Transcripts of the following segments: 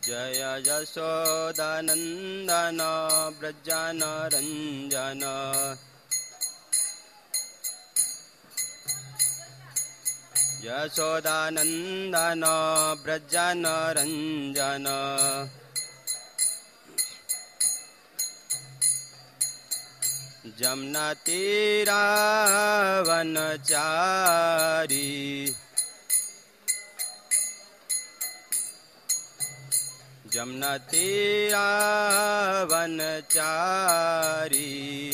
जय यशोदानन्दन व्रजनरञ्जन यशोदानन्दन व्रजनरञ्जन जमुनातीरावनचारी जमुनातीरावनचारी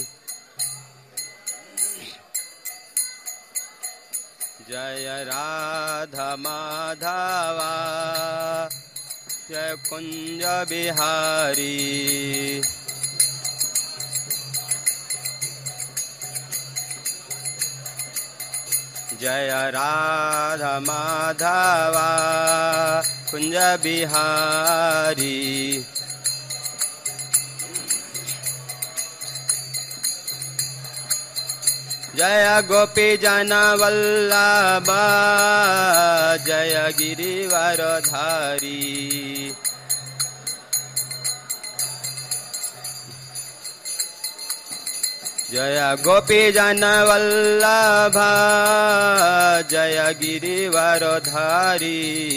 जय राधा माधवा जय कुंज बिहारी जय राधा माधवा कुंज बिहारी जय गोपी जन वल्लभ जय गिरिवरधारी जय गोपी जन वल्लभ जय गिरिवरधारी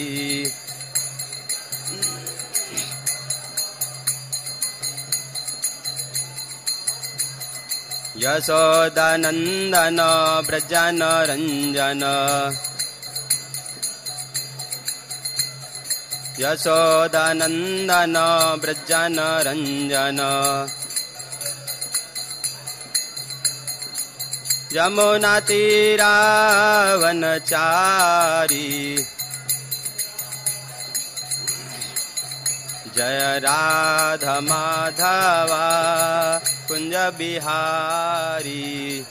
यशोदानन्दन व्रजनरञ्जन यशोदानन्दन व्रजनरञ्जन यमुनातीरावनचारी जय राधा माधवा कुंज बिहारी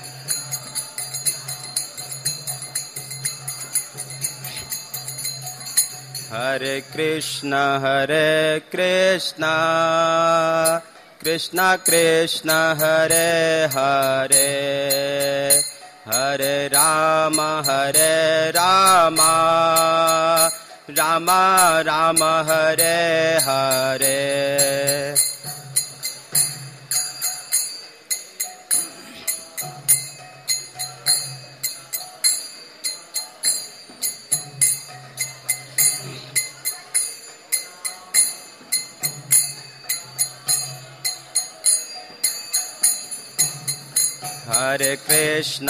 हरे Krishna Krishna Krishna Hare Hare Hare Ram Ram Ram Hare Hare Hare Krishna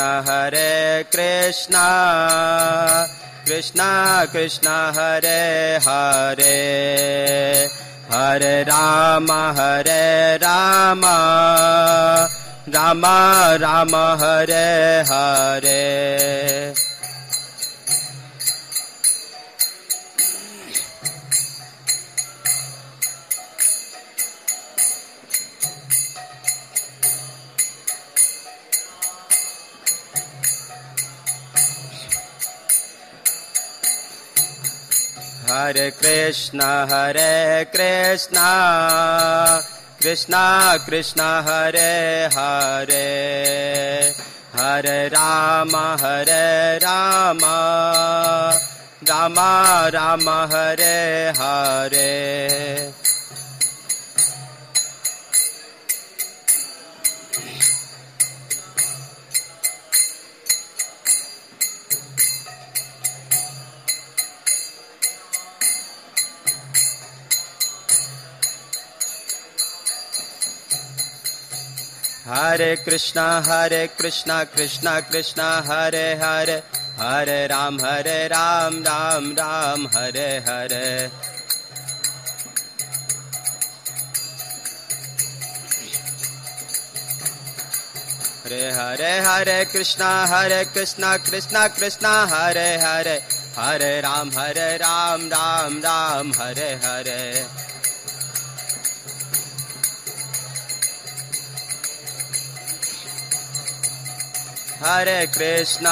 Krishna Krishna Hare Hare Hare Ram Ram Ram Hare Hare Hare Krishna Krishna Krishna Hare Hare Hare Ram Ram Ram Hare Hare Hare Krishna Krishna Krishna Hare Hare Hare Ram Ram Ram Hare Hare Hare Hare Krishna Krishna Krishna Hare Hare Hare Ram Ram Ram Hare Hare Hare Krishna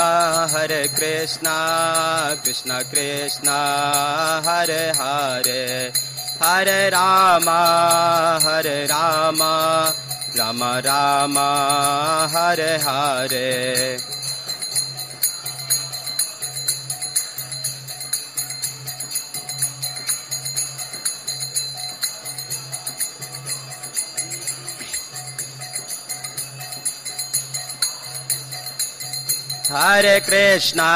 Krishna Krishna Hare Hare Hare Ram Ram Ram Hare Hare Hare Krishna,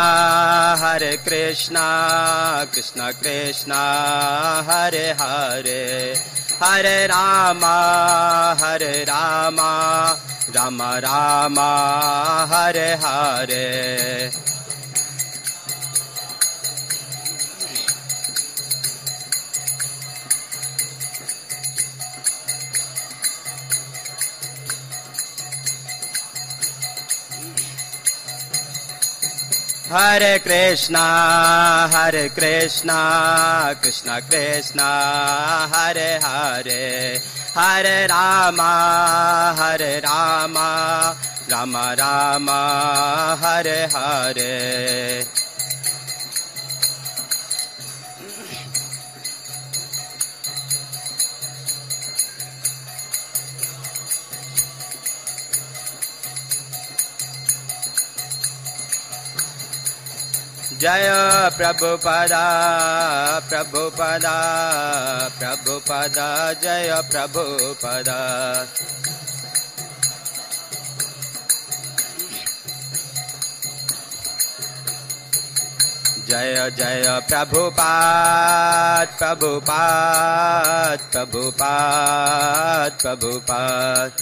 Krishna Krishna, Hare Hare, Hare Rama, Rama Rama, Hare Hare. Hare Krishna, Krishna Krishna, Hare Hare, Hare Rama, Rama Rama, Hare Hare. जय Prabhupada, Prabhupada, Prabhupada, Jay Prabhupada. Jay Jay Prabhupada, Prabhupada, Prabhupada, Prabhupada.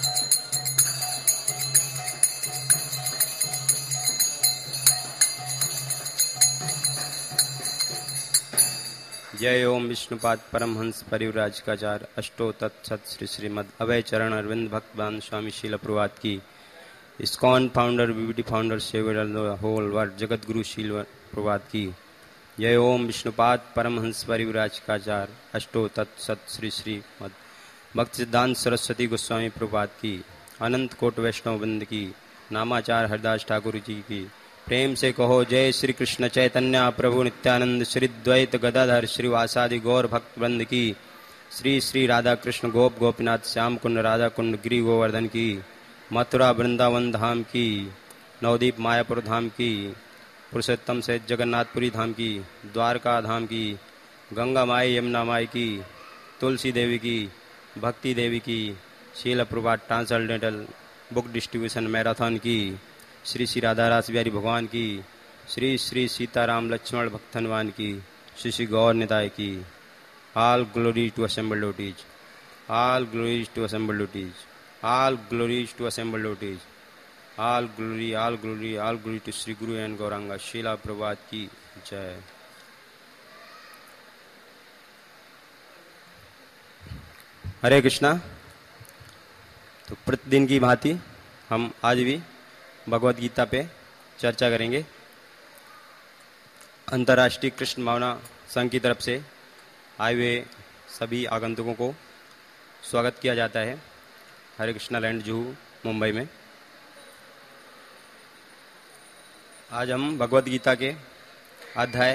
जय ओम विष्णुपाद परमहंस परिव्राजकाचार्य अष्टो तत्सत श्री श्रीमद अभय चरण अरविंद भक्तवान स्वामी शील प्रभात की ISKCON founder BBT founder saviour whole world Jagadguru शील प्रभात की जय ओम विष्णुपाद परमहंस परिव्राजकाचार्य अष्टो तत्सत श्री श्रीमद भक्त सिद्धांत सरस्वती गोस्वामी प्रभात की अनंत कोट वैष्णव वृंद की नामाचार हरदास ठाकुर जी की प्रेम से कहो जय श्री कृष्ण चैतन्य प्रभु नित्यानंद श्री द्वैत गदाधर श्रीवासादि गौर भक्त वृंद की श्री श्री राधा कृष्ण गोप गोपीनाथ श्याम कुंड राधा कुंड गिरि गोवर्धन की मथुरा वृंदावन धाम की नवदीप मायापुर धाम की पुरुषोत्तम सहित जगन्नाथपुरी धाम की द्वारका धाम की गंगा माई यमुना माई की तुलसी देवी की भक्ति देवी की Srila Prabhupada transcendental book distribution marathon की श्री श्री राधा रास बिहारी भगवान की श्री श्री सीताराम लक्ष्मण भक्त हनुमान की श्री श्री गौर निताय की all glories to assembled devotees all glories to assembled devotees all glories to assembled devotees all glory to Shri Guru and Gauranga Sheila प्रभात की जय। हरे कृष्णा। तो प्रतिदिन की भांति हम आज भी भगवत गीता पे चर्चा करेंगे। अंतर्राष्ट्रीय कृष्ण भावना संघ की तरफ से आए हुए सभी आगंतुकों को स्वागत किया जाता है हरे कृष्णा लैंड जुहू मुंबई में। आज हम भगवत गीता के अध्याय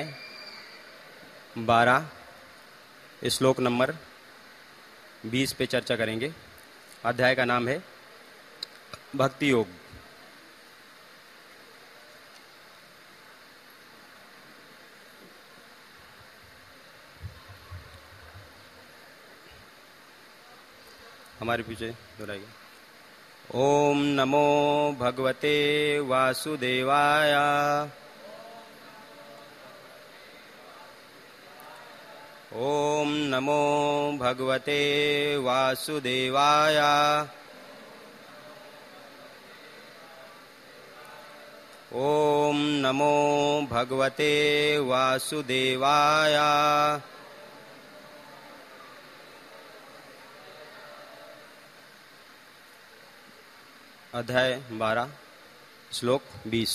12 श्लोक नंबर 20 पे चर्चा करेंगे। अध्याय का नाम है भक्ति योग। हमारे पीछे दोहराइए। ओम नमो भगवते वासुदेवाय। ओम नमो भगवते वासुदेवाय। ओम नमो भगवते वासुदेवाय। अध्याय 12 श्लोक 20।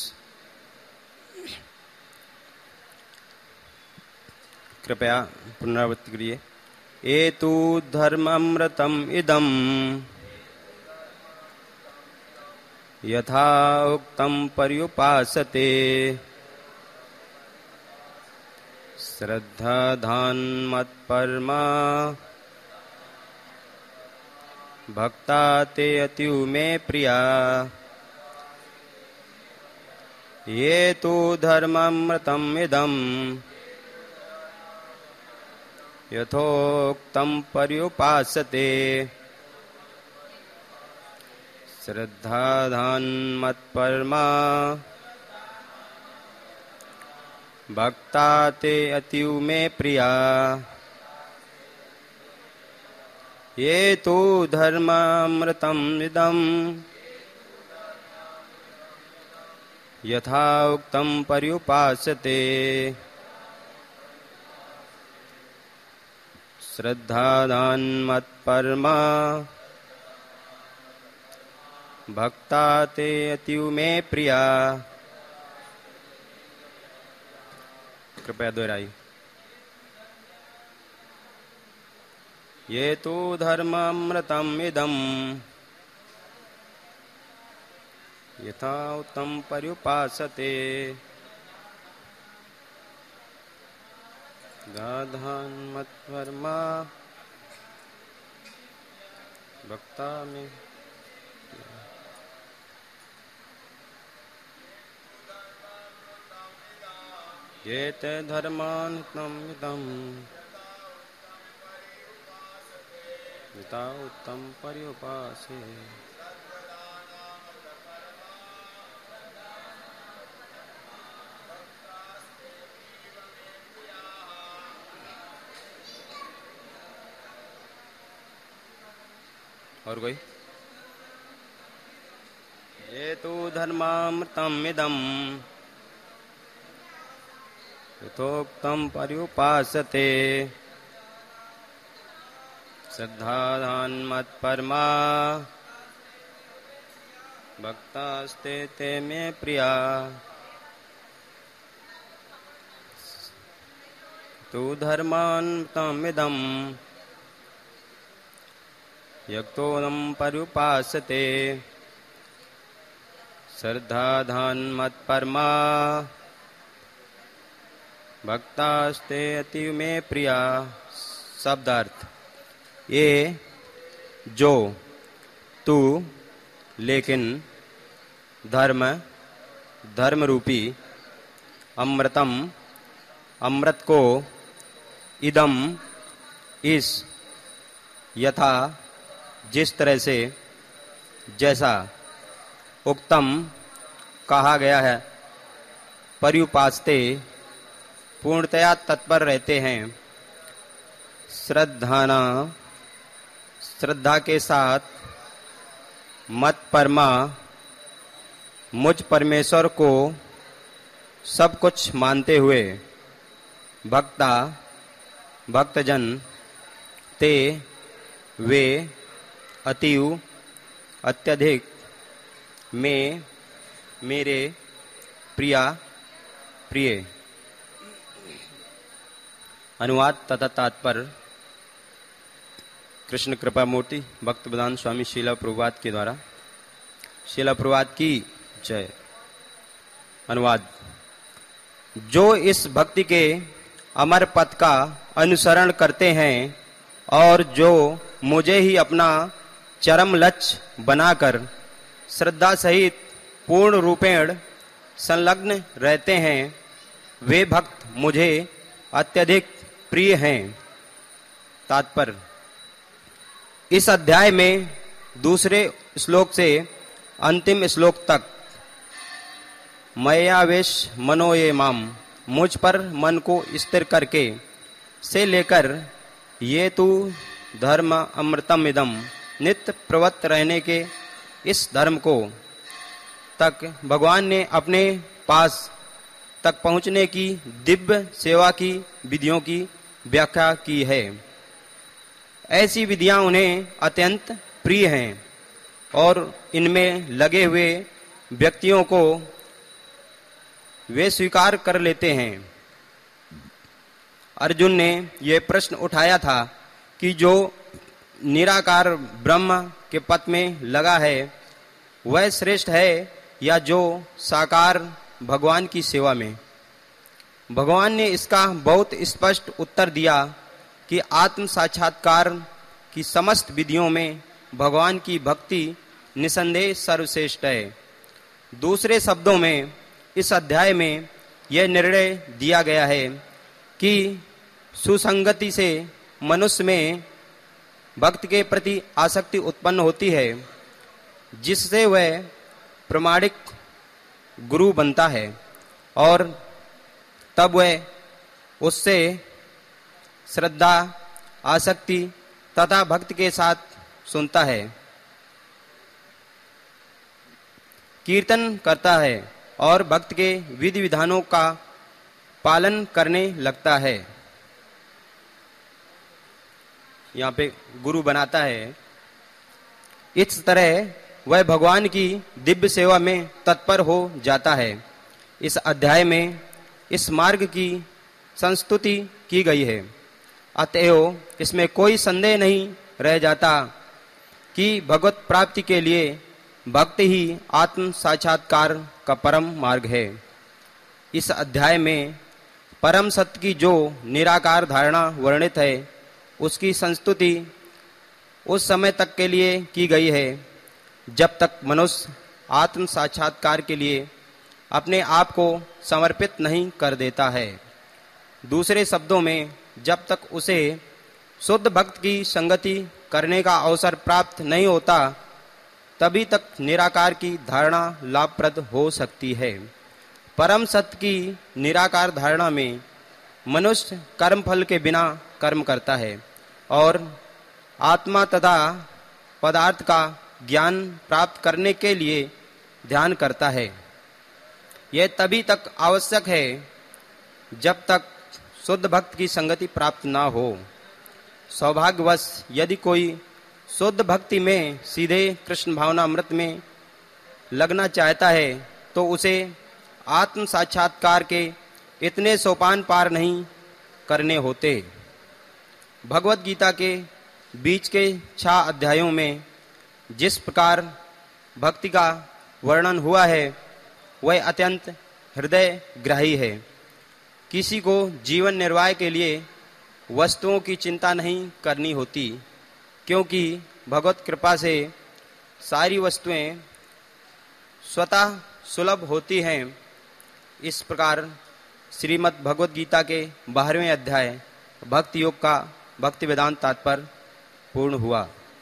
कृपया पुनरावृत्ति करिए। एतु धर्मामृतम इदम यथा उक्तम पर्युपासते श्रद्धा धान मत्परमा भक्ता ते अतिउ मे प्रिया। ये तु धर्मामृतम इदम यथोक्तम पर्युपासते श्रद्धाधान मत्परमा भक्ता ते अतीव में प्रिया ये तो धर्मामृतम् इदम् यथा उक्तं पर्युपासते श्रद्धादान मत्परमा भक्ता ते अतीव में प्रिया। कृपया दोहराइए। ये तो धर्मामृतम् इदम् यथा उत्तम पर्युपासते दाधान मत्परमा भक्ता में। ये ते धर्मामृतम् इदम् यथा उत्तम पर्युपासे। और कोई? ये तो धर्मामृतम् इदम् यथोक्तं पर्युपासते श्रद्धादान मत्परमा भक्तास्ते ते में प्रिया। तो धर्मामृतम् इदम् यक्तोऽनं पर्युपासते श्रद्धादान मत्परमा भक्तास्ते अतीव में प्रिया। शब्दार्थ: ये जो तू लेकिन धर्म धर्म रूपी अमृतम अमृत को इदम इस यथा जिस तरह से जैसा उक्तम कहा गया है पर्युपासते पूर्णतया तत्पर रहते हैं श्रद्धा के साथ मत परमा मुझ परमेश्वर को सब कुछ मानते हुए भक्ता भक्तजन ते वे अतीव अत्यधिक में मेरे प्रिया प्रिय। अनुवाद तथा तात्पर्य कृष्ण कृपा मूर्ति भक्तप्रधान स्वामी शीला प्रभुपाद के द्वारा। शीला प्रभुपाद की जय। अनुवाद: जो इस भक्ति के अमर पथ का अनुसरण करते हैं और जो मुझे ही अपना चरम लक्ष्य बनाकर श्रद्धा सहित पूर्ण रूपेण संलग्न रहते हैं, वे भक्त मुझे अत्यधिक प्रिय हैं। तात्पर्य: इस अध्याय में दूसरे श्लोक से अंतिम श्लोक तक मय्यावेश मनो ये माम मुझ पर मन को स्थिर करके से लेकर ये तू धर्म अमृतम इदम नित्य प्रवृत्त रहने के इस धर्म को तक भगवान ने अपने पास तक पहुंचने की दिव्य सेवा की विधियों की व्याख्या की है। ऐसी विधियां उन्हें अत्यंत प्रिय हैं और इनमें लगे हुए व्यक्तियों को वे स्वीकार कर लेते हैं। अर्जुन ने यह प्रश्न उठाया था कि जो निराकार ब्रह्म के पथ में लगा है वह श्रेष्ठ है या जो साकार भगवान की सेवा में। भगवान ने इसका बहुत स्पष्ट उत्तर दिया कि आत्म साक्षात्कार की समस्त विधियों में भगवान की भक्ति निसंदेह सर्वश्रेष्ठ है। दूसरे शब्दों में इस अध्याय में यह निर्णय दिया गया है कि सुसंगति से मनुष्य में भक्त के प्रति आसक्ति उत्पन्न होती है, जिससे वह प्रामाणिक गुरु बनता है और तब वह उससे श्रद्धा, आसक्ति तथा भक्ति के साथ सुनता है, कीर्तन करता है और भक्त के विधि विधानों का पालन करने लगता है। यहाँ पे गुरु बनाता है। इस तरह वह भगवान की दिव्य सेवा में तत्पर हो जाता है। इस अध्याय में इस मार्ग की संस्तुति की गई है। अतएव इसमें कोई संदेह नहीं रह जाता कि भगवत प्राप्ति के लिए भक्ति ही आत्म साक्षात्कार का परम मार्ग है। इस अध्याय में परम सत्य की जो निराकार धारणा वर्णित है, उसकी संस्तुति उस समय तक के लिए की गई है जब तक मनुष्य आत्म साक्षात्कार के लिए अपने आप को समर्पित नहीं कर देता है। दूसरे शब्दों में, जब तक उसे शुद्ध भक्त की संगति करने का अवसर प्राप्त नहीं होता, तभी तक निराकार की धारणा लाभप्रद हो सकती है। परम सत्य की निराकार धारणा में मनुष्य कर्म फल के बिना कर्म करता है और आत्मा तथा पदार्थ का ज्ञान प्राप्त करने के लिए ध्यान करता है। यह तभी तक आवश्यक है जब तक शुद्ध भक्त की संगति प्राप्त ना हो। सौभाग्यवश यदि कोई शुद्ध भक्ति में सीधे कृष्ण भावना अमृत में लगना चाहता है, तो उसे आत्म साक्षात्कार के इतने सोपान पार नहीं करने होते। भगवत गीता के बीच के 6 अध्यायों में जिस प्रकार भक्ति का वर्णन हुआ है, वह अत्यंत हृदय ग्राही है। किसी को जीवन निर्वाह के लिए वस्तुओं की चिंता नहीं करनी होती, क्योंकि भगवत कृपा से सारी वस्तुएं स्वतः सुलभ होती हैं। इस प्रकार श्रीमद् भगवत गीता के 12वें अध्याय भक्ति योग का भक्ति वेदांत तात्पर्य पूर्ण हुआ।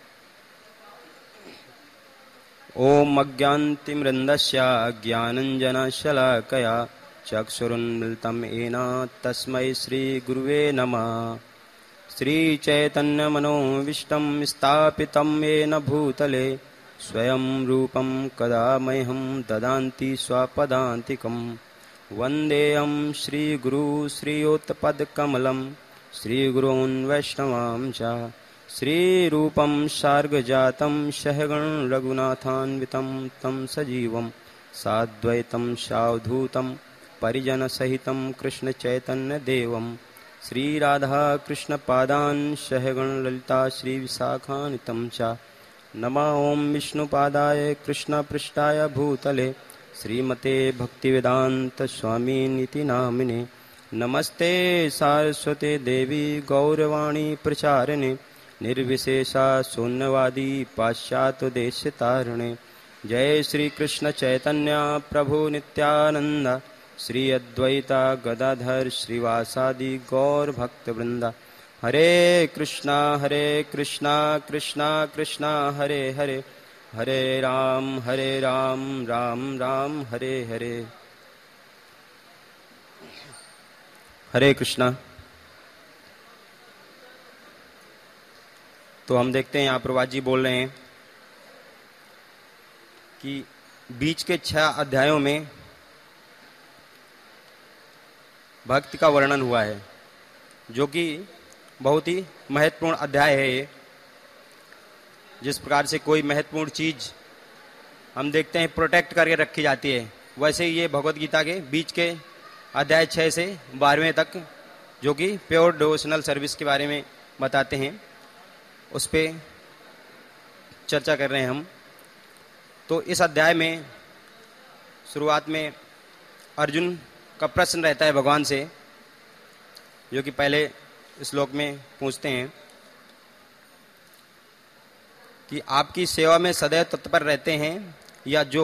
ओम अज्ञानतिमिरन्धस्य ज्ञानाञ्जनशलाकया चक्षुरुन्मिलितं येन तस्मै श्रीगुरुवे नमः। श्रीचैतन्यमनोभीष्टं स्थापितं येन भूतले स्वयं रूपं कदा मह्यं ददाति स्वपदान्तिकम्। वन्देऽहं श्रीगुरु श्रीयोत्पदकमलं श्रीगुरून् वैष्णवां च श्रीरूपं सार्गजातं सहगण रघुनाथान्वितं तं सजीवं साद्वैतं सावधूतं परिजनसहितं कृष्णचैतन्यदेवं श्रीराधा कृष्णपादान् सहगण ललिता श्रीविशाखान्वितं च। नमः ओं विष्णुपादाय कृष्णपृष्ठाय भूतले श्रीमते भक्तिवेदांत स्वामिनिति नामिने। नमस्ते सारस्वते देवी गौरवाणी प्रचारिणे निर्विशेषा शून्यवादी पाश्चात्य देश तारिणे। जय श्री कृष्ण चैतन्य प्रभु नित्यानंद श्री अद्वैता गदाधर श्रीवासादि गौर भक्त वृंदा। हरे कृष्णा कृष्णा कृष्णा हरे हरे, हरे राम राम राम हरे हरे। हरे कृष्णा। तो हम देखते हैं यहाँ प्रभात जी बोल रहे हैं कि बीच के 6 अध्यायों में भक्ति का वर्णन हुआ है, जो कि बहुत ही महत्वपूर्ण अध्याय है। ये जिस प्रकार से कोई महत्वपूर्ण चीज हम देखते हैं प्रोटेक्ट करके रखी जाती है, वैसे ही ये भगवत गीता के बीच के अध्याय 6 से 12वें तक, जो कि प्योर डिवोशनल सर्विस के बारे में बताते हैं, उस पे चर्चा कर रहे हैं हम। तो इस अध्याय में शुरुआत में अर्जुन का प्रश्न रहता है भगवान से, जो कि पहले श्लोक में पूछते हैं कि आपकी सेवा में सदैव तत्पर रहते हैं या जो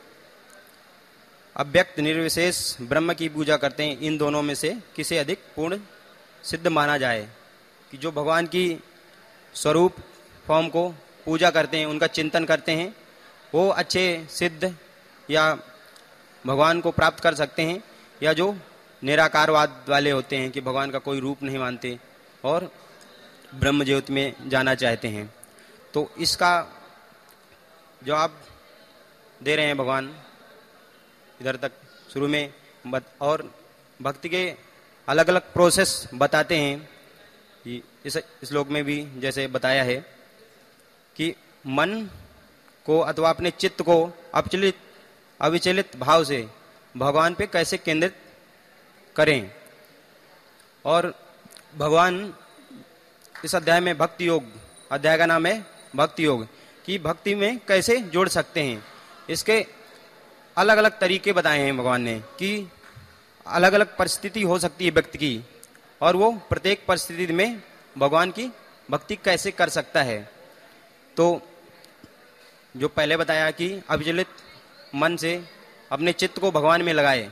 अव्यक्त निर्विशेष ब्रह्म की पूजा करते हैं, इन दोनों में से किसे अधिक पूर्ण सिद्ध माना जाए। कि जो भगवान की स्वरूप फॉर्म को पूजा करते हैं, उनका चिंतन करते हैं, वो अच्छे सिद्ध या भगवान को प्राप्त कर सकते हैं, या जो निराकारवाद वाले होते हैं कि भगवान का कोई रूप नहीं मानते और ब्रह्म ज्योति में जाना चाहते हैं। तो इसका जवाब दे रहे हैं भगवान इधर तक शुरू में, और भक्ति के अलग अलग प्रोसेस बताते हैं। इस श्लोक में भी जैसे बताया है कि मन को अथवा अपने चित्त को अविचलित भाव से भगवान पे कैसे केंद्रित करें। और भगवान इस अध्याय में भक्ति योग, अध्याय का नाम है भक्ति योग, कि भक्ति में कैसे जोड़ सकते हैं। इसके अलग अलग तरीके बताए हैं भगवान ने कि अलग अलग परिस्थिति हो सकती है व्यक्ति की, और वो प्रत्येक परिस्थिति में भगवान की भक्ति कैसे कर सकता है। तो जो पहले बताया कि अविचलित मन से अपने चित्त को भगवान में लगाए,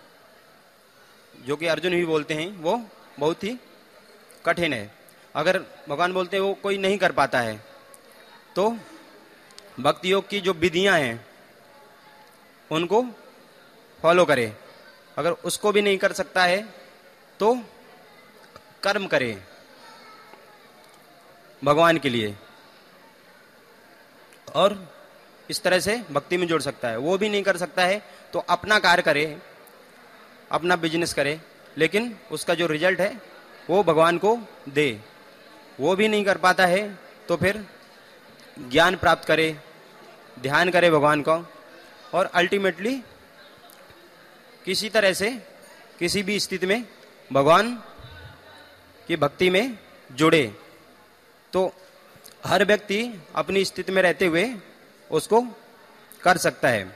जो कि अर्जुन भी बोलते हैं, वो बहुत ही कठिन है। अगर भगवान बोलते हैं वो कोई नहीं कर पाता है, तो भक्ति योग की जो विधियां हैं उनको फॉलो करे। अगर उसको भी नहीं कर सकता है तो कर्म करे भगवान के लिए, और इस तरह से भक्ति में जोड़ सकता है। वो भी नहीं कर सकता है तो अपना कार्य करे, अपना बिजनेस करे, लेकिन उसका जो रिजल्ट है वो भगवान को दे। वो भी नहीं कर पाता है तो फिर ज्ञान प्राप्त करे, ध्यान करे भगवान का, और अल्टीमेटली किसी तरह से किसी भी स्थिति में भगवान की भक्ति में जुड़े। तो हर व्यक्ति अपनी स्थिति में रहते हुए उसको कर सकता है।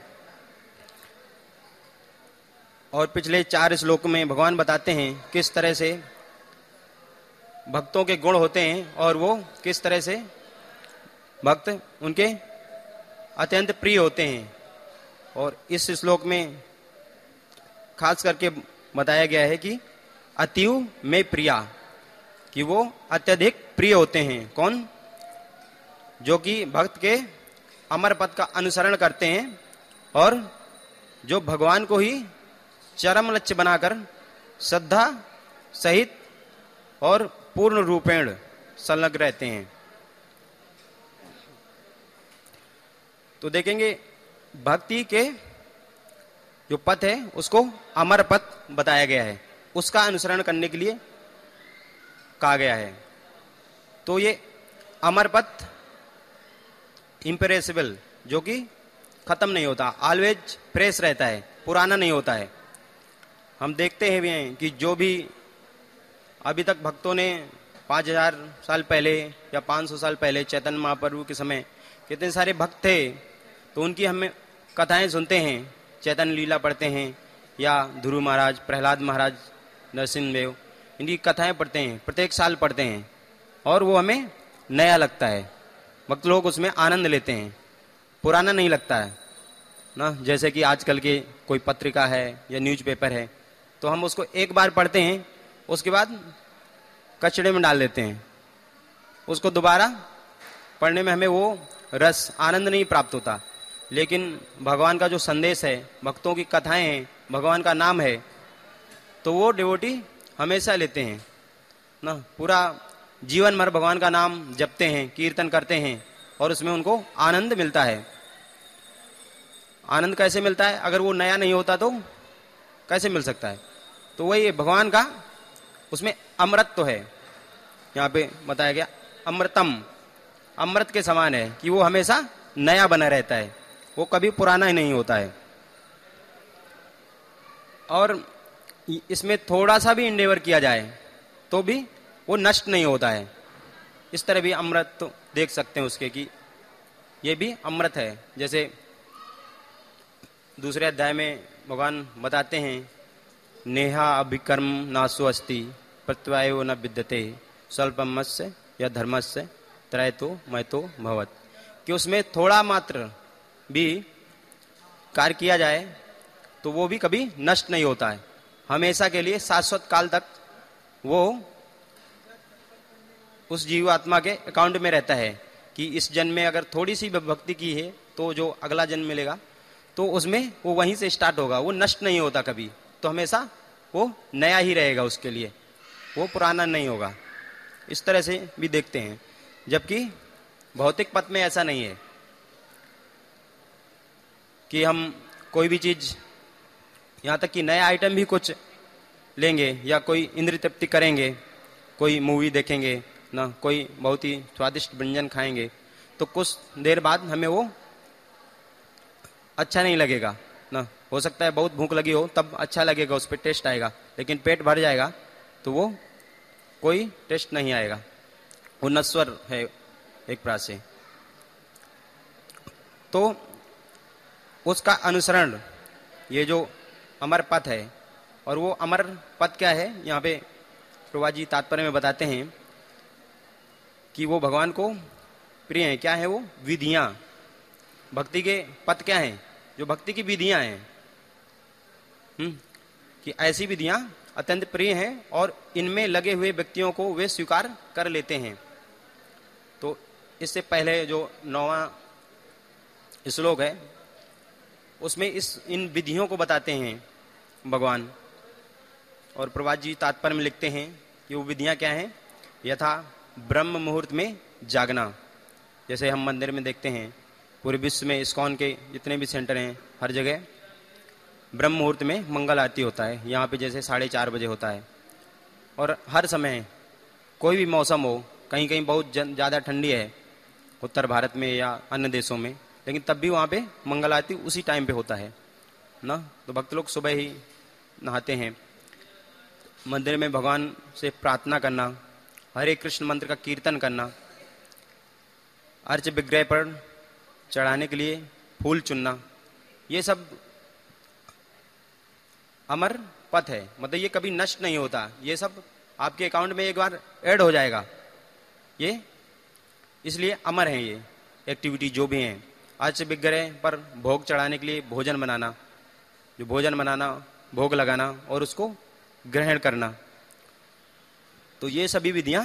और पिछले 4 श्लोक में भगवान बताते हैं किस तरह से भक्तों के गुण होते हैं और वो किस तरह से भक्त उनके अत्यंत प्रिय होते हैं। और इस श्लोक में खास करके बताया गया है कि अतीव में प्रिया, कि वो अत्यधिक प्रिय होते हैं। कौन? जो कि भक्त के अमर पद का अनुसरण करते हैं और जो भगवान को ही चरम लक्ष्य बनाकर श्रद्धा सहित और पूर्ण रूपेण संलग्न रहते हैं। तो देखेंगे भक्ति के जो पथ है उसको अमर पथ बताया गया है, उसका अनुसरण करने के लिए कहा गया है। तो ये अमर पथ इम्पेरेसिबल, जो कि खत्म नहीं होता, ऑलवेज फ्रेश रहता है, पुराना नहीं होता है। हम देखते हैं भी हैं कि जो भी अभी तक भक्तों ने 5000 साल पहले या 500 साल पहले चैतन्य महाप्रभु के समय कितने सारे भक्त थे, तो उनकी हमें कथाएं सुनते हैं, चैतन्य लीला पढ़ते हैं, या ध्रुव महाराज, प्रहलाद महाराज, नरसिंहदेव, इनकी कथाएं पढ़ते हैं, प्रत्येक साल पढ़ते हैं, और वो हमें नया लगता है। भक्त लोग उसमें आनंद लेते हैं, पुराना नहीं लगता है ना। जैसे कि आजकल के कोई पत्रिका है या न्यूज़पेपर है, तो हम उसको एक बार पढ़ते हैं, उसके बाद कचड़े में डाल देते हैं, उसको दोबारा पढ़ने में हमें वो रस, आनंद नहीं प्राप्त होता। लेकिन भगवान का जो संदेश है, भक्तों की कथाएं हैं, भगवान का नाम है, तो वो डिवोटी हमेशा लेते हैं ना। पूरा जीवन भर भगवान का नाम जपते हैं, कीर्तन करते हैं, और उसमें उनको आनंद मिलता है। आनंद कैसे मिलता है? अगर वो नया नहीं होता तो कैसे मिल सकता है? तो वही भगवान का उसमें अमृत तो है, यहाँ पे बताया गया अमृतम, अमृत के समान है कि वो हमेशा नया बना रहता है, वो कभी पुराना ही नहीं होता है। और इसमें थोड़ा सा भी इंडेवर किया जाए तो भी वो नष्ट नहीं होता है। इस तरह भी अमृत तो देख सकते हैं उसके, कि ये भी अमृत है। जैसे दूसरे अध्याय में भगवान बताते हैं, नेहा अभिकर्म नासु अस्ति प्रत्यायो न विद्यते स्वल्पमस्य या धर्मस्य त्रयतो मैतो भवत, कि उसमें थोड़ा मात्र भी कार्य किया जाए तो वो भी कभी नष्ट नहीं होता है, हमेशा के लिए शाश्वत काल तक वो उस जीवात्मा के अकाउंट में रहता है। कि इस जन्म में अगर थोड़ी सी भक्ति की है तो जो अगला जन्म मिलेगा तो उसमें वो वहीं से स्टार्ट होगा, वो नष्ट नहीं होता कभी, तो हमेशा वो नया ही रहेगा, उसके लिए वो पुराना नहीं होगा। इस तरह से भी देखते हैं, जबकि भौतिक पद में ऐसा नहीं है कि हम कोई भी चीज, यहाँ तक कि नया आइटम भी कुछ लेंगे या कोई इंद्रिय तृप्ति करेंगे, कोई मूवी देखेंगे ना, कोई बहुत ही स्वादिष्ट व्यंजन खाएंगे, तो कुछ देर बाद हमें वो अच्छा नहीं लगेगा ना। हो सकता है बहुत भूख लगी हो तब अच्छा लगेगा, उस पर टेस्ट आएगा, लेकिन पेट भर जाएगा तो वो कोई टेस्ट नहीं आएगा, वो नश्वर है एक प्रकार से। तो उसका अनुसरण, ये जो अमर पथ है, और वो अमर पथ क्या है, यहाँ पे प्रभुपाद जी तात्पर्य में बताते हैं कि वो भगवान को प्रिय है। क्या है वो? विधियां। भक्ति के पथ क्या है? जो भक्ति की विधियां हैं, कि ऐसी विधियां अत्यंत प्रिय हैं और इनमें लगे हुए व्यक्तियों को वे स्वीकार कर लेते हैं। तो इससे पहले जो 9वां श्लोक है, उसमें इन विधियों को बताते हैं भगवान, और प्रभुपाद जी तात्पर्य में लिखते हैं कि वो विधियां क्या हैं। यथा ब्रह्म मुहूर्त में जागना, जैसे हम मंदिर में देखते हैं, पूरे विश्व में इस्कॉन के जितने भी सेंटर हैं हर जगह ब्रह्म मुहूर्त में मंगल आरती होता है। यहाँ पे जैसे 4:30 बजे होता है, और हर समय कोई भी मौसम हो, कहीं कहीं बहुत ज़्यादा ठंडी है उत्तर भारत में या अन्य देशों में, लेकिन तब भी वहाँ पे मंगल आरती उसी टाइम पे होता है ना। तो भक्त लोग सुबह ही नहाते हैं, मंदिर में भगवान से प्रार्थना करना, हरे कृष्ण मंत्र का कीर्तन करना, अर्च विग्रह पर चढ़ाने के लिए फूल चुनना, ये सब अमर पथ है। मतलब ये कभी नष्ट नहीं होता, ये सब आपके अकाउंट में एक बार ऐड हो जाएगा, ये इसलिए अमर है ये एक्टिविटी जो भी हैं। अर्च विग्रह पर भोग चढ़ाने के लिए भोजन बनाना, जो भोजन बनाना, भोग लगाना और उसको ग्रहण करना, तो ये सभी विधियां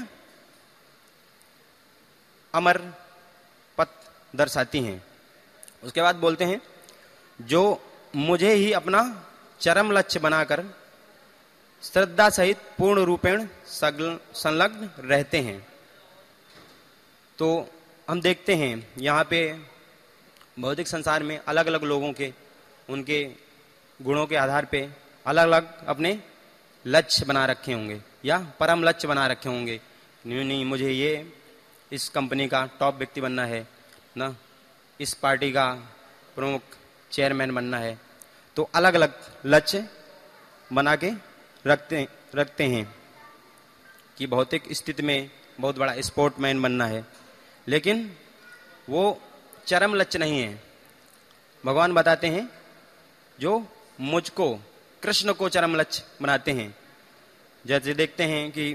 अमर पथ दर्शाती हैं। उसके बाद बोलते हैं, जो मुझे ही अपना चरम लक्ष्य बनाकर श्रद्धा सहित पूर्ण रूपेण संलग्न रहते हैं। तो हम देखते हैं यहाँ पे भौतिक संसार में अलग अलग लोगों के, उनके गुणों के आधार पे अलग अलग अपने लक्ष्य बना रखे होंगे या परम लक्ष्य बना रखे होंगे। नहीं, मुझे ये इस कंपनी का टॉप व्यक्ति बनना है ना, इस पार्टी का प्रमुख चेयरमैन बनना है। तो अलग अलग लक्ष्य बना के रखते हैं कि भौतिक स्थिति में बहुत बड़ा स्पोर्टमैन बनना है, लेकिन वो चरम लक्ष्य नहीं है। भगवान बताते हैं, जो मुझको, कृष्ण को चरम लक्ष्य बनाते हैं। जैसे देखते हैं कि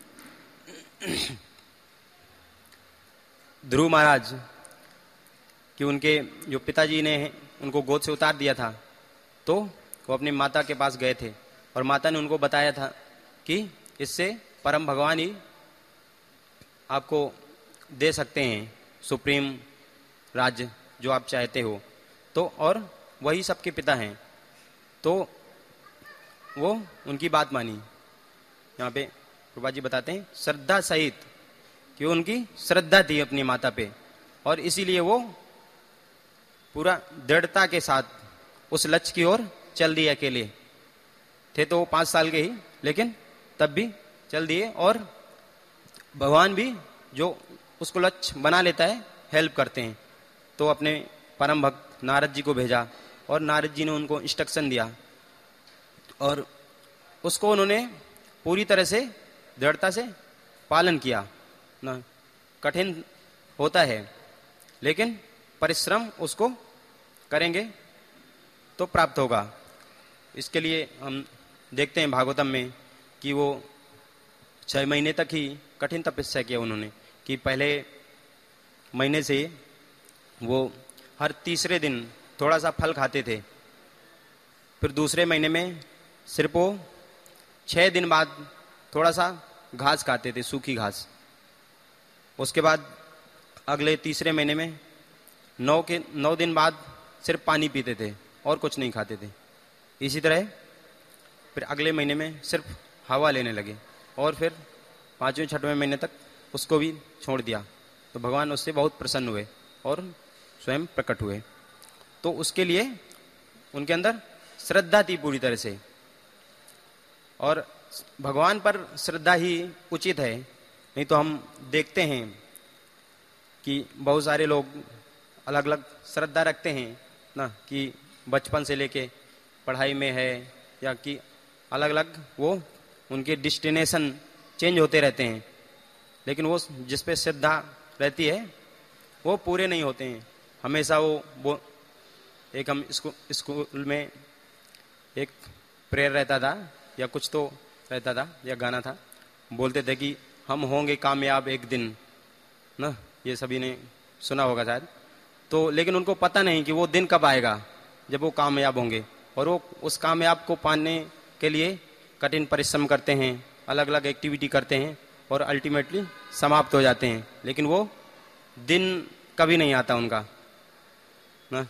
ध्रुव महाराज कि उनके जो पिताजी ने उनको गोद से उतार दिया था, तो वो अपनी माता के पास गए थे और माता ने उनको बताया था कि इससे परम भगवान ही आपको दे सकते हैं सुप्रीम राज्य जो आप चाहते हो। तो और वही सबके पिता हैं, तो वो उनकी बात मानी। यहाँ पे प्रभुपाद जी बताते हैं श्रद्धा सहित, कि उनकी श्रद्धा थी अपनी माता पे, और इसीलिए वो पूरा दृढ़ता के साथ उस लक्ष्य की ओर चल दिए। अकेले थे तो 5 साल के ही, लेकिन तब भी चल दिए, और भगवान भी जो उसको लक्ष्य बना लेता है हेल्प करते हैं। तो अपने परम भक्त नारद जी को भेजा, और नारद जी ने उनको इंस्ट्रक्शन दिया, और उसको उन्होंने पूरी तरह से दृढ़ता से पालन किया ना। कठिन होता है, लेकिन परिश्रम उसको करेंगे तो प्राप्त होगा। इसके लिए हम देखते हैं भागवतम में कि वो 6 महीने तक ही कठिन तपस्या किया उन्होंने, कि पहले महीने से वो हर तीसरे दिन थोड़ा सा फल खाते थे, फिर दूसरे महीने में सिर्फ वो 6 दिन बाद थोड़ा सा घास खाते थे, सूखी घास। उसके बाद अगले तीसरे महीने में 9 दिन बाद सिर्फ पानी पीते थे और कुछ नहीं खाते थे। इसी तरह फिर अगले महीने में सिर्फ हवा लेने लगे और फिर 5वें 6वें महीने तक उसको भी छोड़ दिया। तो भगवान उससे बहुत प्रसन्न हुए और स्वयं प्रकट हुए। तो उसके लिए उनके अंदर श्रद्धा थी पूरी तरह से, और भगवान पर श्रद्धा ही उचित है। नहीं तो हम देखते हैं कि बहुत सारे लोग अलग अलग श्रद्धा रखते हैं ना, कि बचपन से लेके पढ़ाई में है या कि अलग अलग वो उनके डेस्टिनेशन चेंज होते रहते हैं, लेकिन वो जिस पे श्रद्धा रहती है वो पूरे नहीं होते हैं। हमेशा वो एक हम स्कूल में एक प्रेयर रहता था या कुछ तो रहता था या गाना था, बोलते थे कि हम होंगे कामयाब एक दिन ना, ये सभी ने सुना होगा शायद। तो लेकिन उनको पता नहीं कि वो दिन कब आएगा जब वो कामयाब होंगे, और वो उस कामयाब को पाने के लिए कठिन परिश्रम करते हैं, अलग अलग एक्टिविटी करते हैं और अल्टीमेटली समाप्त हो जाते हैं, लेकिन वो दिन कभी नहीं आता उनका ना।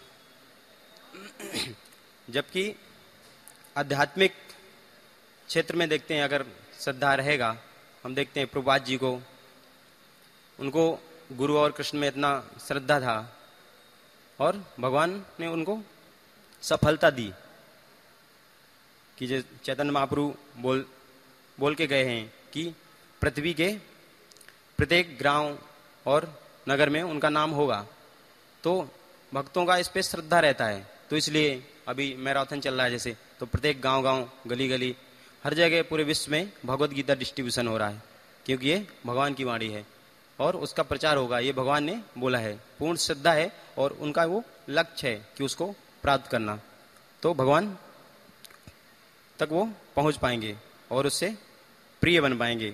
जबकि आध्यात्मिक क्षेत्र में देखते हैं, अगर श्रद्धा रहेगा, हम देखते हैं प्रभुपाद जी को, उनको गुरु और कृष्ण में इतना श्रद्धा था और भगवान ने उनको सफलता दी कि जो चैतन्य महाप्रभु बोल के गए हैं कि पृथ्वी के प्रत्येक गांव और नगर में उनका नाम होगा। तो भक्तों का इस पे श्रद्धा रहता है, तो इसलिए अभी मैराथन चल रहा है जैसे, तो प्रत्येक गांव गांव गली गली हर जगह पूरे विश्व में भगवत गीता डिस्ट्रीब्यूशन हो रहा है, क्योंकि ये भगवान की वाणी है और उसका प्रचार होगा, ये भगवान ने बोला है। पूर्ण श्रद्धा है और उनका वो लक्ष्य है कि उसको प्राप्त करना, तो भगवान तक वो पहुंच पाएंगे और उससे प्रिय बन पाएंगे।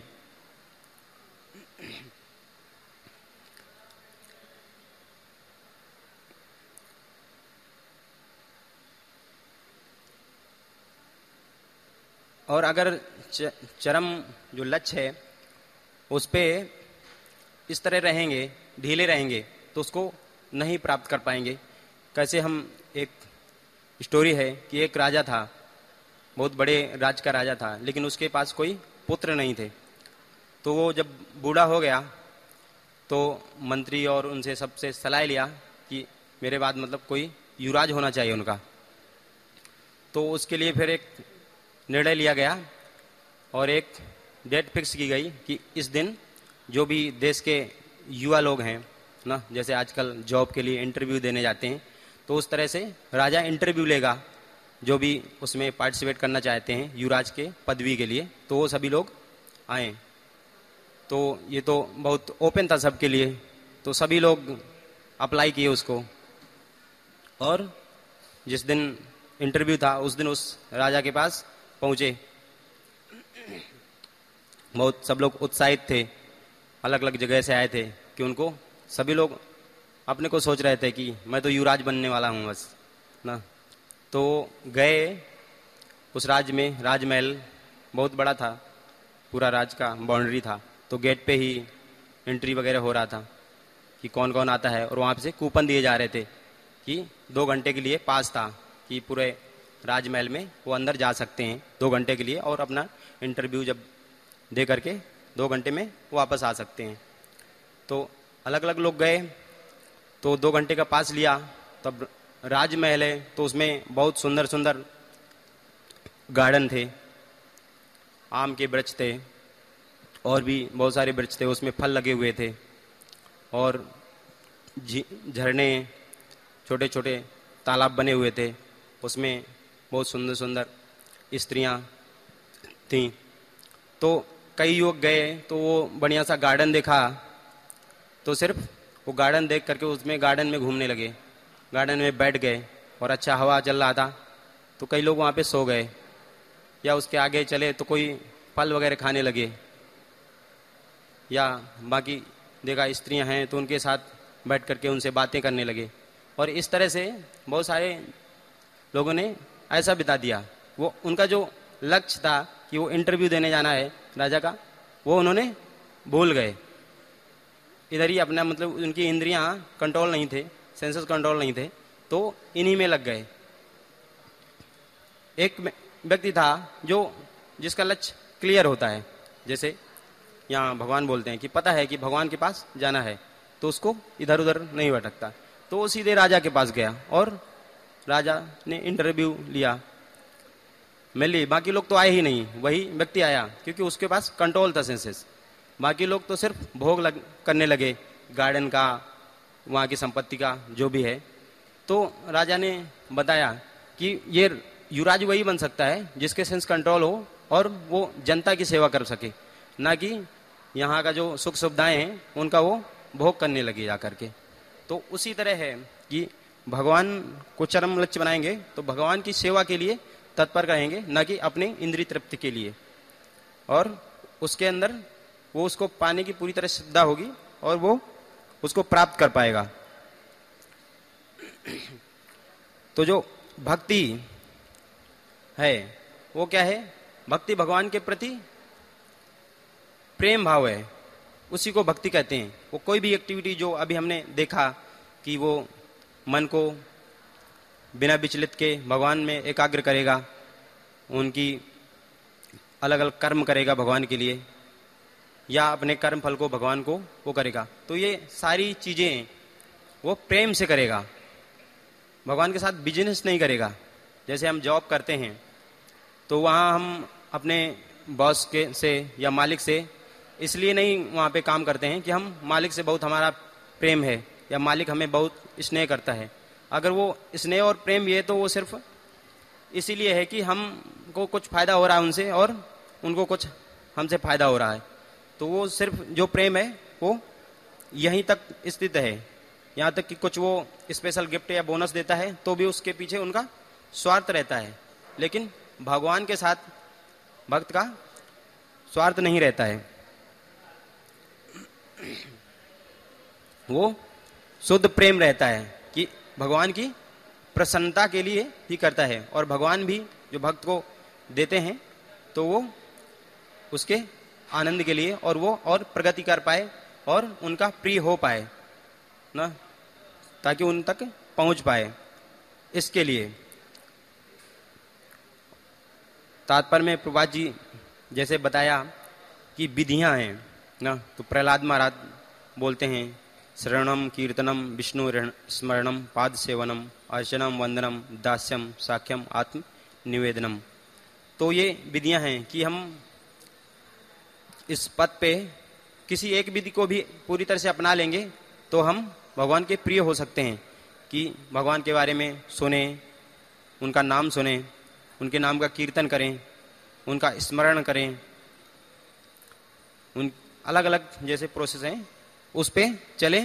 और अगर चरम जो लक्ष्य है उस पे इस तरह रहेंगे, ढीले रहेंगे, तो उसको नहीं प्राप्त कर पाएंगे। कैसे, हम एक स्टोरी है कि एक राजा था, बहुत बड़े राज का राजा था, लेकिन उसके पास कोई पुत्र नहीं थे। तो वो जब बूढ़ा हो गया तो मंत्री और उनसे सबसे सलाह लिया कि मेरे बाद मतलब कोई युवराज होना चाहिए उनका। तो उसके लिए फिर एक निर्णय लिया गया और एक डेट फिक्स की गई कि इस दिन जो भी देश के युवा लोग हैं ना, जैसे आजकल जॉब के लिए इंटरव्यू देने जाते हैं, तो उस तरह से राजा इंटरव्यू लेगा जो भी उसमें पार्टिसिपेट करना चाहते हैं युवराज के पदवी के लिए, तो वो सभी लोग आए। तो ये तो बहुत ओपन था सबके लिए, तो सभी लोग अप्लाई किए उसको, और जिस दिन इंटरव्यू था उस दिन उस राजा के पास पहुंचे। बहुत सब लोग उत्साहित थे, अलग अलग जगह से आए थे कि उनको सभी लोग अपने को सोच रहे थे कि मैं तो युवराज बनने वाला हूँ बस ना। तो गए उस राज्य में, राजमहल बहुत बड़ा था, पूरा राज का बाउंड्री था, तो गेट पे ही एंट्री वगैरह हो रहा था कि कौन कौन आता है, और वहाँ से कूपन दिए जा रहे थे कि 2 घंटे के लिए पास था कि पूरे राजमहल में वो अंदर जा सकते हैं 2 घंटे के लिए, और अपना इंटरव्यू जब दे करके 2 घंटे में वापस आ सकते हैं। तो अलग अलग लोग गए, तो 2 घंटे का पास लिया। तब राजमहल है तो उसमें बहुत सुंदर सुंदर गार्डन थे, आम के वृक्ष थे और भी बहुत सारे वृक्ष थे, उसमें फल लगे हुए थे, और झरने, छोटे छोटे तालाब बने हुए थे, उसमें बहुत सुंदर सुंदर स्त्रियां थीं। तो कई युवक गए तो वो बढ़िया सा गार्डन देखा, तो सिर्फ वो गार्डन देख करके उसमें गार्डन में घूमने लगे, गार्डन में बैठ गए और अच्छा हवा चल रहा था, तो कई लोग वहाँ पे सो गए, या उसके आगे चले तो कोई फल वगैरह खाने लगे, या बाकी देखा स्त्रियां हैं तो उनके साथ बैठ करके उनसे बातें करने लगे। और इस तरह से बहुत सारे लोगों ने ऐसा बिता दिया। वो उनका जो लक्ष्य था कि वो इंटरव्यू देने जाना है राजा का, वो उन्होंने भूल गए, इधर ही अपना मतलब उनकी इंद्रियां कंट्रोल नहीं थे, सेंसेस कंट्रोल नहीं थे, तो इन्हीं में लग गए। व्यक्ति था जो जिसका लक्ष्य क्लियर होता है, जैसे यहाँ भगवान बोलते हैं कि पता है कि भगवान के पास जाना है, तो उसको इधर उधर नहीं भटकता, तो वो सीधे राजा के पास गया और राजा ने इंटरव्यू लिया, मिली। बाकी लोग तो आए ही नहीं, वही व्यक्ति आया क्योंकि उसके पास कंट्रोल था सेंसेस। बाकी लोग तो सिर्फ भोग करने लगे गार्डन का, वहाँ की संपत्ति का, जो भी है। तो राजा ने बताया कि ये युवराज वही बन सकता है जिसके सेंस कंट्रोल हो और वो जनता की सेवा कर सके, ना कि यहाँ का जो सुख सुविधाएं हैं उनका वो भोग करने लगे जा करके। तो उसी तरह है कि भगवान को चरम लक्ष्य बनाएंगे तो भगवान की सेवा के लिए तत्पर रहेंगे, न कि अपने इंद्रिय तृप्ति के लिए। और उसके अंदर वो उसको पाने की पूरी तरह श्रद्धा होगी और वो उसको प्राप्त कर पाएगा। तो जो भक्ति है वो क्या है? भक्ति भगवान के प्रति प्रेम भाव है, उसी को भक्ति कहते हैं। वो कोई भी एक्टिविटी जो अभी हमने देखा कि वो मन को बिना विचलित के भगवान में एकाग्र करेगा, उनकी अलग अलग कर्म करेगा भगवान के लिए, या अपने कर्म फल को भगवान को वो करेगा, तो ये सारी चीजें वो प्रेम से करेगा, भगवान के साथ बिजनेस नहीं करेगा। जैसे हम जॉब करते हैं तो वहाँ हम अपने बॉस के से या मालिक से इसलिए नहीं वहाँ पे काम करते हैं कि हम मालिक से बहुत हमारा प्रेम है या मालिक हमें बहुत स्नेह करता है। अगर वो स्नेह और प्रेम ये तो वो सिर्फ इसीलिए है कि हमको कुछ फायदा हो रहा है उनसे और उनको कुछ हमसे फायदा हो रहा है, तो वो सिर्फ जो प्रेम है वो यहीं तक स्थित है। यहाँ तक कि कुछ वो स्पेशल गिफ्ट या बोनस देता है तो भी उसके पीछे उनका स्वार्थ रहता है, लेकिन भगवान के साथ भक्त का स्वार्थ नहीं रहता है, वो शुद्ध प्रेम रहता है कि भगवान की प्रसन्नता के लिए ही करता है। और भगवान भी जो भक्त को देते हैं तो वो उसके आनंद के लिए और वो और प्रगति कर पाए और उनका प्रिय हो पाए ना, ताकि उन तक पहुंच पाए। इसके लिए तात्पर्य में प्रभुपाद जी जैसे बताया कि विधियां हैं ना, तो प्रहलाद महाराज बोलते हैं श्रवणम कीर्तनम विष्णु स्मरणम पाद सेवनम अर्चनम वंदनम दास्यम साख्यम आत्म निवेदनम। तो ये विधियां हैं कि हम इस पद पे किसी एक विधि को भी पूरी तरह से अपना लेंगे तो हम भगवान के प्रिय हो सकते हैं, कि भगवान के बारे में सुने, उनका नाम सुने, उनके नाम का कीर्तन करें, उनका स्मरण करें, उन अलग अलग जैसे प्रोसेस हैं उस पे चले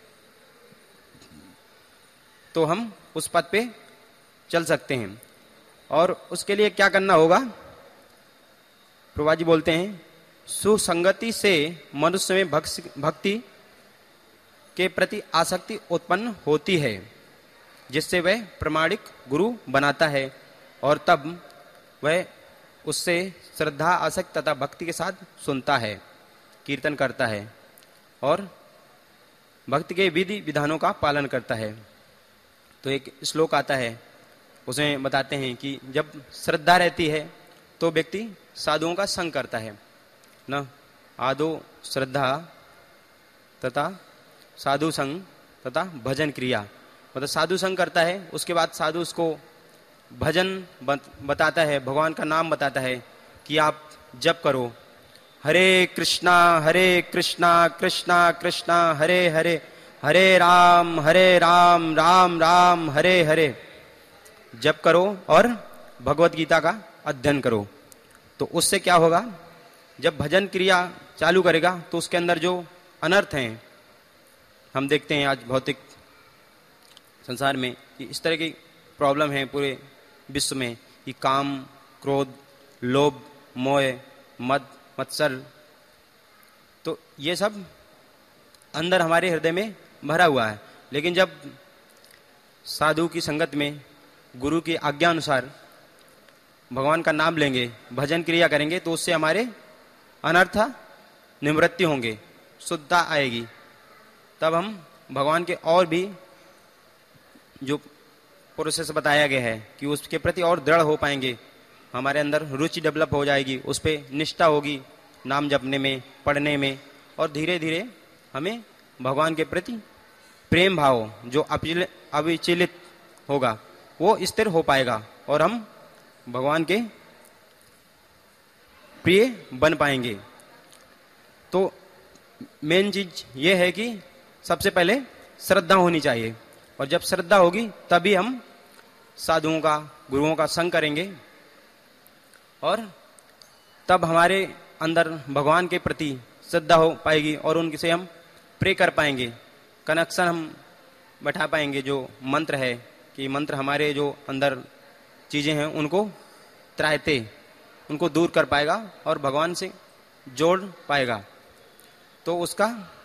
तो हम उस पद पे चल सकते हैं। और उसके लिए क्या करना होगा? प्रभुपाद जी बोलते हैं सुसंगति से मनुष्य में भक्ति के प्रति आसक्ति उत्पन्न होती है, जिससे वह प्रामाणिक गुरु बनाता है और तब वह उससे श्रद्धा आसक्ति तथा भक्ति के साथ सुनता है, कीर्तन करता है और भक्ति के विधि विधानों का पालन करता है। तो एक श्लोक आता है, उसमें बताते हैं कि जब श्रद्धा रहती है तो व्यक्ति साधुओं का संग करता है ना, आदो श्रद्धा तथा साधु संग तथा भजन क्रिया, मतलब साधु संग करता है, उसके बाद साधु उसको भजन बताता है, भगवान का नाम बताता है कि आप जप करो, हरे कृष्णा कृष्णा कृष्णा हरे हरे, हरे राम राम राम हरे हरे, जप करो और भगवत गीता का अध्ययन करो। तो उससे क्या होगा? जब भजन क्रिया चालू करेगा तो उसके अंदर जो अनर्थ हैं, हम देखते हैं आज भौतिक संसार में कि इस तरह की प्रॉब्लम है पूरे विश्व में कि काम, क्रोध, लोभ, मोह, मद, मत्सर, तो ये सब अंदर हमारे हृदय में भरा हुआ है। लेकिन जब साधु की संगत में गुरु की आज्ञा अनुसार भगवान का नाम लेंगे, भजन क्रिया करेंगे, तो उससे हमारे अनर्थ निवृत्ति होंगे, शुद्धता आएगी, तब हम भगवान के और भी जो प्रोसेस बताया गया है कि उसके प्रति और दृढ़ हो पाएंगे हमारे अंदर रुचि डेवलप हो जाएगी, उस पर निष्ठा होगी नाम जपने में, पढ़ने में, और धीरे धीरे हमें भगवान के प्रति प्रेम भाव जो अविचलित होगा वो स्थिर हो पाएगा और हम भगवान के प्रिय बन पाएंगे। तो मेन चीज ये है कि सबसे पहले श्रद्धा होनी चाहिए, और जब श्रद्धा होगी तभी हम साधुओं का, गुरुओं का संग करेंगे, और तब हमारे अंदर भगवान के प्रति श्रद्धा हो पाएगी और उनसे हम प्रे कर पाएंगे, कनेक्शन हम बैठा पाएंगे। जो मंत्र है कि मंत्र हमारे जो अंदर चीजें हैं उनको त्रायते, उनको दूर कर पाएगा और भगवान से जोड़ पाएगा। तो उसका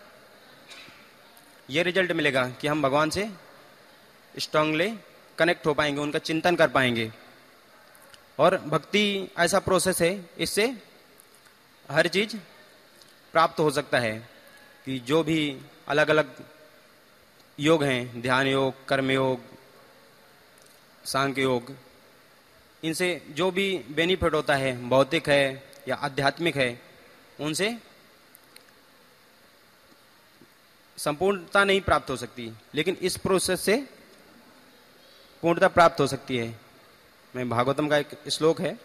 ये रिजल्ट मिलेगा कि हम भगवान से स्ट्रांगली कनेक्ट हो पाएंगे, उनका चिंतन कर पाएंगे। और भक्ति ऐसा प्रोसेस है, इससे हर चीज प्राप्त हो सकता है कि जो भी अलग अलग योग हैं, ध्यान योग, कर्म योग, सांख्य योग, इनसे जो भी बेनिफिट होता है, भौतिक है या आध्यात्मिक है, उनसे संपूर्णता नहीं प्राप्त हो सकती, लेकिन इस प्रोसेस से पूर्णता प्राप्त हो सकती है। मैं भागवतम का एक श्लोक है,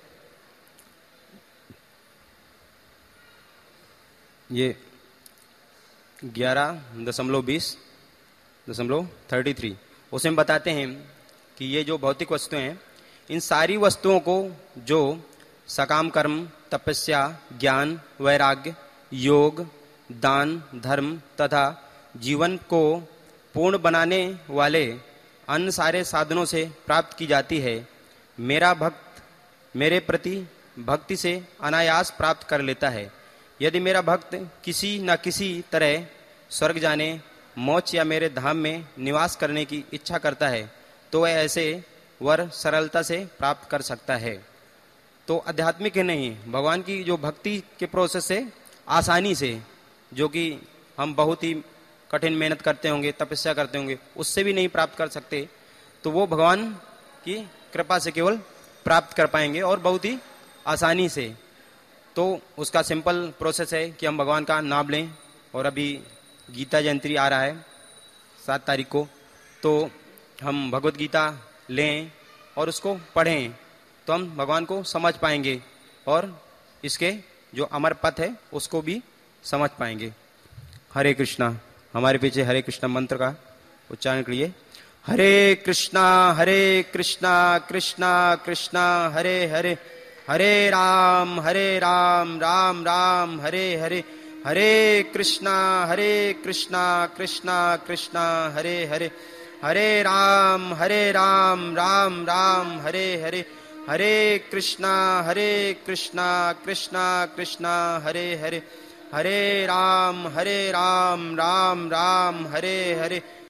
ये 11.20.33 उसमें बताते हैं कि ये जो भौतिक वस्तुएं हैं, इन सारी वस्तुओं को जो सकाम कर्म, तपस्या, ज्ञान, वैराग्य, योग, दान, धर्म तथा जीवन को पूर्ण बनाने वाले अन्य सारे साधनों से प्राप्त की जाती है, मेरा भक्त मेरे प्रति भक्ति से अनायास प्राप्त कर लेता है। यदि मेरा भक्त किसी न किसी तरह स्वर्ग जाने, मोक्ष या मेरे धाम में निवास करने की इच्छा करता है, तो वह ऐसे वर सरलता से प्राप्त कर सकता है। तो आध्यात्मिक ही नहीं, भगवान की जो भक्ति के प्रोसेस से आसानी से, जो कि हम बहुत ही कठिन मेहनत करते होंगे, तपस्या करते होंगे, उससे भी नहीं प्राप्त कर सकते, तो वो भगवान की कृपा से केवल प्राप्त कर पाएंगे और बहुत ही आसानी से। तो उसका सिंपल प्रोसेस है कि हम भगवान का नाम लें, और अभी गीता जयंती आ रहा है 7 तारीख को, तो हम भगवत गीता लें और उसको पढ़ें, तो हम भगवान को समझ पाएंगे और इसके जो अमर पथ है उसको भी समझ पाएंगे। हरे कृष्णा। हमारे पीछे हरे कृष्णा मंत्र का उच्चारण करिए। हरे कृष्णा कृष्णा कृष्णा हरे हरे, हरे राम राम राम हरे हरे, हरे कृष्णा कृष्णा कृष्णा हरे हरे, हरे राम राम राम हरे हरे, हरे कृष्णा कृष्णा कृष्णा हरे हरे, हरे राम राम राम हरे हरे,